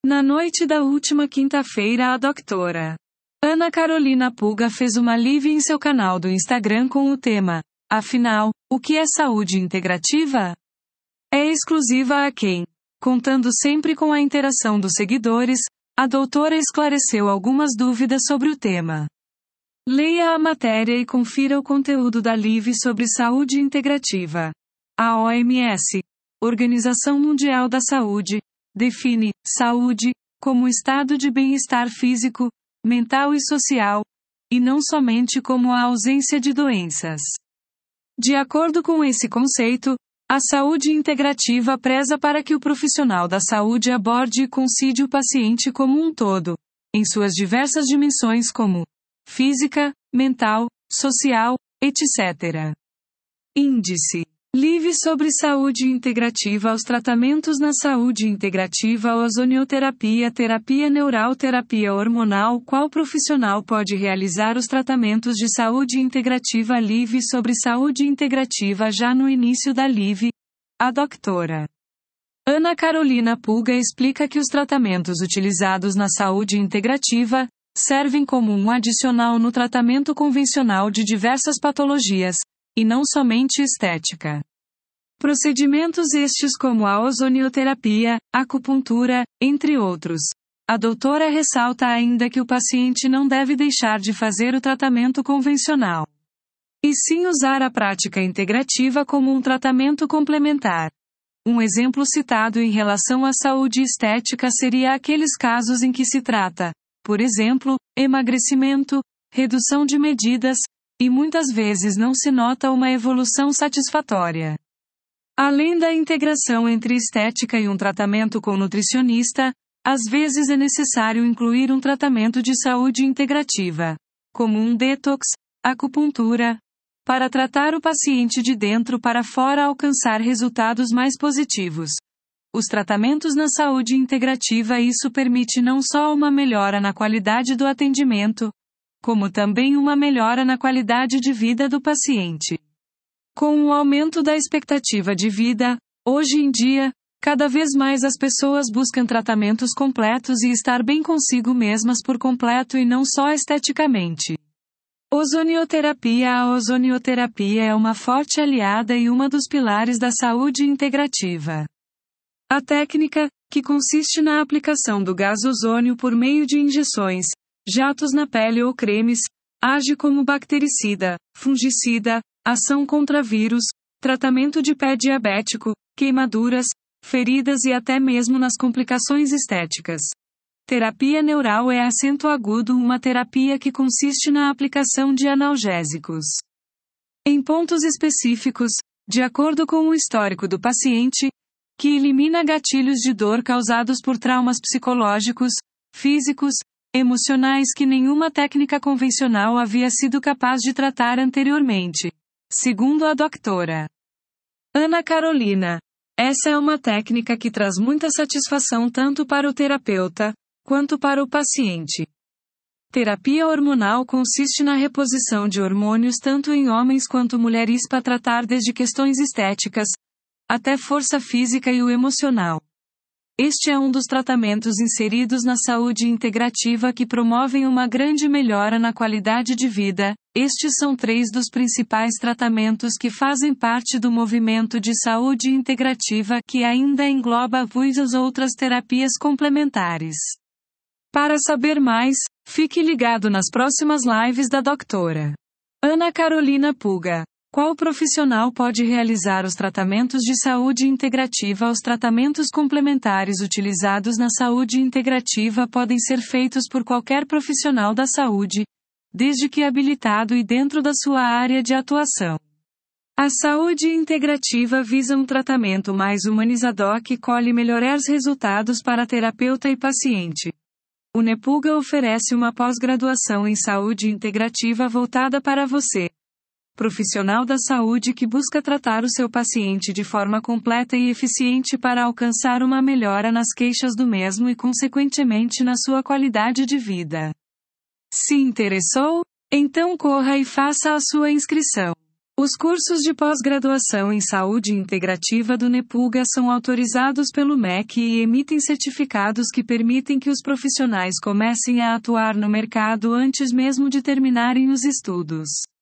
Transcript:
Na noite da última quinta-feira, a doutora Ana Carolina Pulga fez uma live em seu canal do Instagram com o tema: Afinal, o que é saúde integrativa? É exclusiva a quem? Contando sempre com a interação dos seguidores, a doutora esclareceu algumas dúvidas sobre o tema. Leia a matéria e confira o conteúdo da live sobre saúde integrativa. A OMS, Organização Mundial da Saúde, define saúde como estado de bem-estar físico, mental e social, e não somente como a ausência de doenças. De acordo com esse conceito, a saúde integrativa preza para que o profissional da saúde aborde e considere o paciente como um todo, em suas diversas dimensões como física, mental, social, etc. Índice. Live sobre saúde integrativa. Os tratamentos na saúde integrativa: ozonioterapia, terapia neural, terapia hormonal. Qual profissional pode realizar os tratamentos de saúde integrativa? Live sobre saúde integrativa. Já no início da live, a doutora Ana Carolina Pulga explica que os tratamentos utilizados na saúde integrativa servem como um adicional no tratamento convencional de diversas patologias, e não somente estética. Procedimentos estes como a ozonioterapia, acupuntura, entre outros. A doutora ressalta ainda que o paciente não deve deixar de fazer o tratamento convencional, e sim usar a prática integrativa como um tratamento complementar. Um exemplo citado em relação à saúde estética seria aqueles casos em que se trata, por exemplo, emagrecimento, redução de medidas, e muitas vezes não se nota uma evolução satisfatória. Além da integração entre estética e um tratamento com nutricionista, às vezes é necessário incluir um tratamento de saúde integrativa, como um detox, acupuntura, para tratar o paciente de dentro para fora alcançar resultados mais positivos. Os tratamentos na saúde integrativa: isso permite não só uma melhora na qualidade do atendimento, como também uma melhora na qualidade de vida do paciente. Com o aumento da expectativa de vida, hoje em dia, cada vez mais as pessoas buscam tratamentos completos e estar bem consigo mesmas por completo e não só esteticamente. Ozonioterapia. A ozonioterapia é uma forte aliada e uma dos pilares da saúde integrativa. A técnica, que consiste na aplicação do gás ozônio por meio de injeções, jatos na pele ou cremes, age como bactericida, fungicida, ação contra vírus, tratamento de pé diabético, queimaduras, feridas e até mesmo nas complicações estéticas. Terapia neural é acento agudo, uma terapia que consiste na aplicação de analgésicos em pontos específicos, de acordo com o histórico do paciente, que elimina gatilhos de dor causados por traumas psicológicos, físicos, emocionais que nenhuma técnica convencional havia sido capaz de tratar anteriormente. Segundo a doutora Ana Carolina, essa é uma técnica que traz muita satisfação tanto para o terapeuta, quanto para o paciente. Terapia hormonal consiste na reposição de hormônios tanto em homens quanto mulheres para tratar desde questões estéticas, até força física e o emocional. Este é um dos tratamentos inseridos na saúde integrativa que promovem uma grande melhora na qualidade de vida. Estes são 3 dos principais tratamentos que fazem parte do movimento de saúde integrativa, que ainda engloba muitas outras terapias complementares. Para saber mais, fique ligado nas próximas lives da doutora Ana Carolina Pulga. Qual profissional pode realizar os tratamentos de saúde integrativa? Os tratamentos complementares utilizados na saúde integrativa podem ser feitos por qualquer profissional da saúde, desde que habilitado e dentro da sua área de atuação. A saúde integrativa visa um tratamento mais humanizador que colhe melhores resultados para terapeuta e paciente. O Nepulga oferece uma pós-graduação em saúde integrativa voltada para você, profissional da saúde que busca tratar o seu paciente de forma completa e eficiente para alcançar uma melhora nas queixas do mesmo e consequentemente na sua qualidade de vida. Se interessou? Então corra e faça a sua inscrição. Os cursos de pós-graduação em saúde integrativa do NEPUGA são autorizados pelo MEC e emitem certificados que permitem que os profissionais comecem a atuar no mercado antes mesmo de terminarem os estudos.